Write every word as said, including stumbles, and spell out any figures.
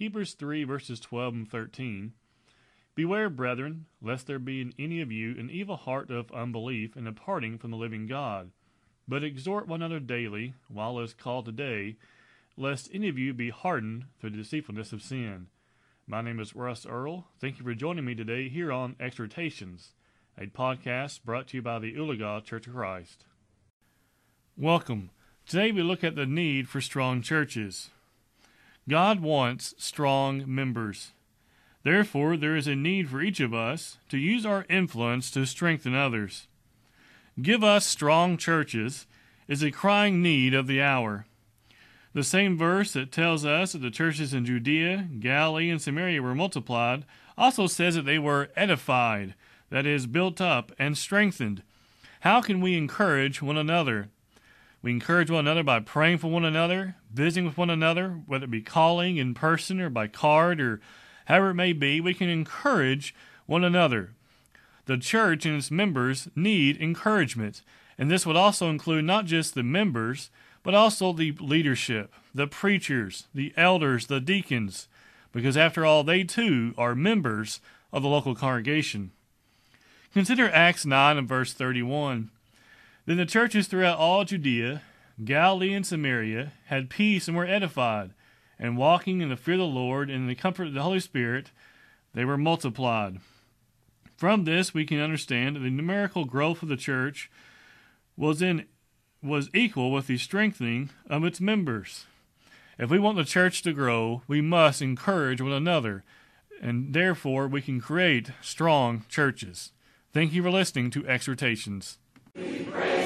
Hebrews three, verses twelve and thirteen. Beware, brethren, lest there be in any of you an evil heart of unbelief and departing from the living God. But exhort one another daily, while it is called today, lest any of you be hardened through the deceitfulness of sin. My name is Russ Earl. Thank you for joining me today here on Exhortations, a podcast brought to you by the Oologah Church of Christ. Welcome. Today we look at the need for strong churches. God wants strong members. Therefore, there is a need for each of us to use our influence to strengthen others. Give us strong churches is a crying need of the hour. The same verse that tells us that the churches in Judea, Galilee, and Samaria were multiplied also says that they were edified, that is, built up and strengthened. How can we encourage one another? We encourage one another by praying for one another, visiting with one another, whether it be calling in person or by card or however it may be. We can encourage one another. The church and its members need encouragement, and this would also include not just the members, but also the leadership, the preachers, the elders, the deacons, because after all, they too are members of the local congregation. Consider Acts nine and verse thirty-one. Then the churches throughout all Judea, Galilee, and Samaria had peace and were edified, and walking in the fear of the Lord and in the comfort of the Holy Spirit, they were multiplied. From this, we can understand that the numerical growth of the church was in was equal with the strengthening of its members. If we want the church to grow, we must encourage one another, and therefore we can create strong churches. Thank you for listening to Exhortations. We pray.